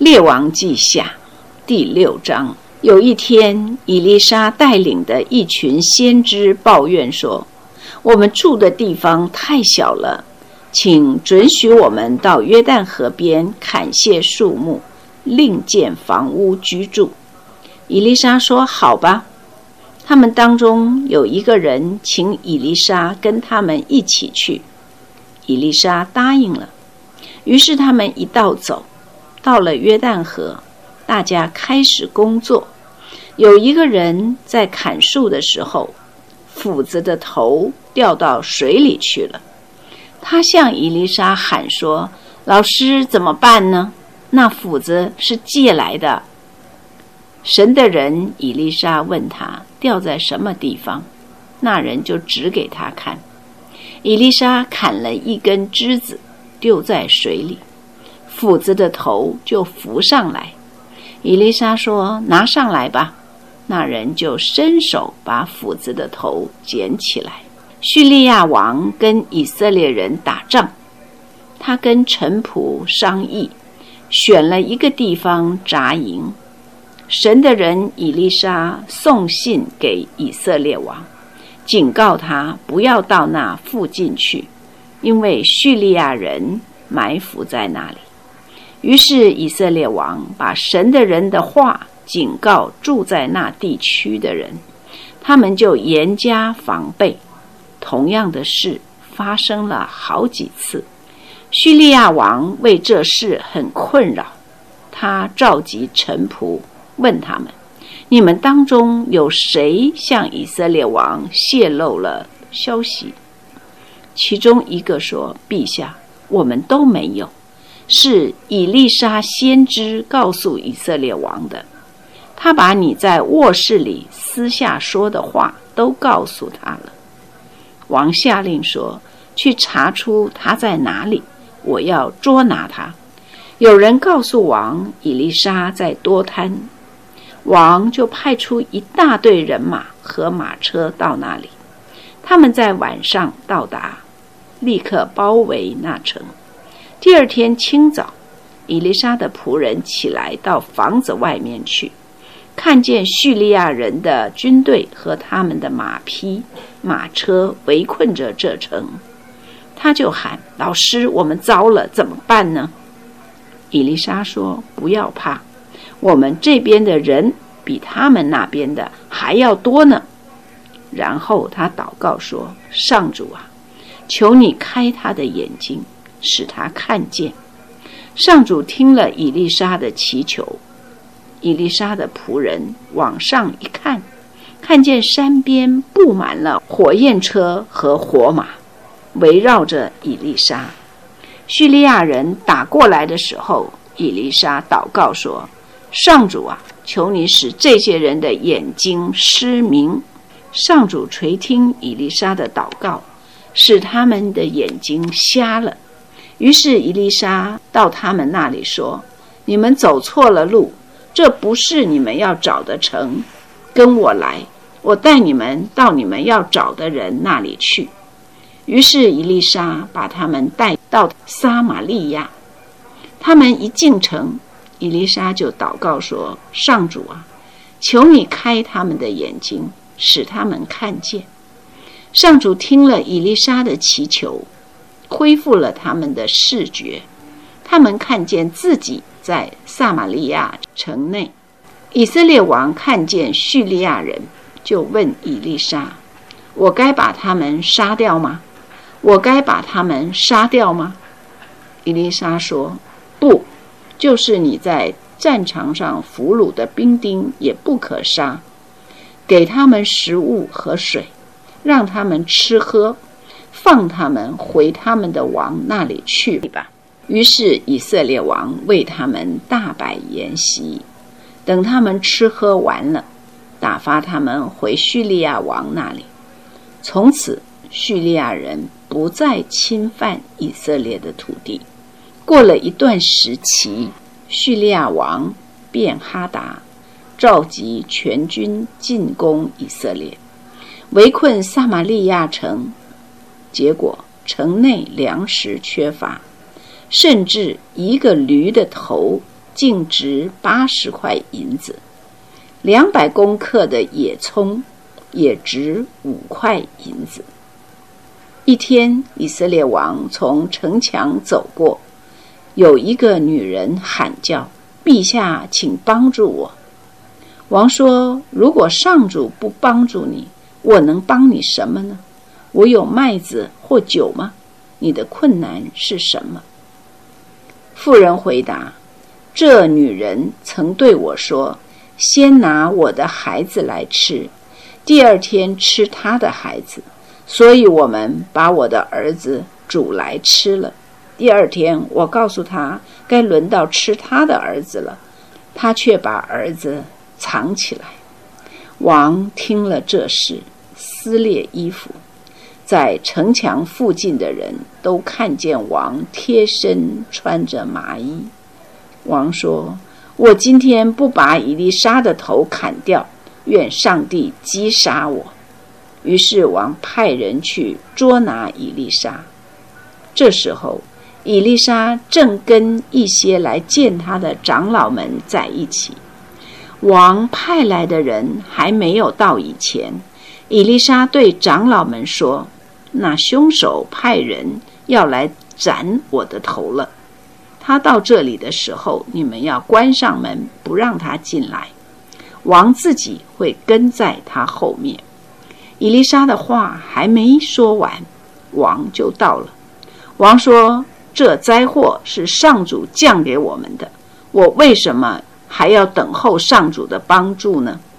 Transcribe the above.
列王记下第6章。有一天，以利沙带领的一群先知抱怨说，我们住的地方太小了，请准许我们到约旦河边砍谢树木，另建房屋居住。以利沙说，好吧。他们当中有一个人请以利沙跟他们一起去，以利沙答应了。于是他们一道走，到了约旦河，大家开始工作。有一个人在砍树的时候，斧子的头掉到水里去了。他向以利沙喊说，老师，怎么办呢？那斧子是借来的。神的人以利沙问他掉在什么地方，那人就指给他看。以利沙砍了一根枝子丢在水里，斧子的头就浮上来。以利沙说，拿上来吧。那人就伸手把斧子的头捡起来。叙利亚王跟以色列人打仗，他跟臣仆商议，选了一个地方扎营。神的人以利沙送信给以色列王，警告他不要到那附近去，因为叙利亚人埋伏在那里。于是以色列王把神的人的话警告住在那地区的人，他们就严加防备。同样的事发生了好几次。叙利亚王为这事很困扰，他召集臣仆问他们，你们当中有谁向以色列王泄露了消息？其中一个说，陛下，我们都没有，是以利沙先知告诉以色列王的。他把你在卧室里私下说的话都告诉他了。王下令说，去查出他在哪里，我要捉拿他。有人告诉王，以利沙在多滩。王就派出一大队人马和马车到那里，他们在晚上到达，立刻包围那城。第二天清早，以利沙的仆人起来到房子外面去，看见叙利亚人的军队和他们的马匹、马车围困着这城，他就喊，老师，我们糟了，怎么办呢？以利沙说，不要怕，我们这边的人比他们那边的还要多呢。然后他祷告说，上主啊，求你开他的眼睛，使他看见。上主听了以利沙的祈求。以利沙的仆人往上一看，看见山边布满了火焰车和火马，围绕着以利沙。叙利亚人打过来的时候，以利沙祷告说，上主啊，求你使这些人的眼睛失明。上主垂听以利沙的祷告，使他们的眼睛瞎了。于是以利沙到他们那里说，你们走错了路，这不是你们要找的城，跟我来，我带你们到你们要找的人那里去。于是以利沙把他们带到撒玛利亚。他们一进城，以利沙就祷告说，上主啊，求你开他们的眼睛，使他们看见。上主听了以利沙的祈求，恢复了他们的视觉，他们看见自己在撒玛利亚城内。以色列王看见叙利亚人，就问以利沙，我该把他们杀掉吗？我该把他们杀掉吗？以利沙说，不，就是你在战场上俘虏的兵丁也不可杀，给他们食物和水，让他们吃喝，放他们回他们的王那里去吧。于是以色列王为他们大摆筵席，等他们吃喝完了，打发他们回叙利亚王那里。从此叙利亚人不再侵犯以色列的土地。过了一段时期，叙利亚王便哈达召集全军进攻以色列，围困撒玛利亚城。结果城内粮食缺乏，甚至一个驴的头净值80块银子，200公克的野葱也值5块银子。一天，以色列王从城墙走过，有一个女人喊叫：“陛下，请帮助我。”王说：“如果上主不帮助你，我能帮你什么呢？我有麦子或酒吗？你的困难是什么？”妇人回答：“这女人曾对我说，先拿我的孩子来吃，第二天吃她的孩子，所以我们把我的儿子煮来吃了。第二天我告诉他该轮到吃他的儿子了，他却把儿子藏起来。”王听了这事，撕裂衣服。在城墙附近的人都看见王贴身穿着麻衣。王说：“我今天不把以利沙的头砍掉，愿上帝击杀我。”于是王派人去捉拿以利沙。这时候，以利沙正跟一些来见他的长老们在一起。王派来的人还没有到以前，以利沙对长老们说：“那凶手派人要来斩我的头了。他到这里的时候，你们要关上门，不让他进来。王自己会跟在他后面。”以利沙的话还没说完，王就到了。王说：“这灾祸是上主降给我们的，我为什么还要等候上主的帮助呢？”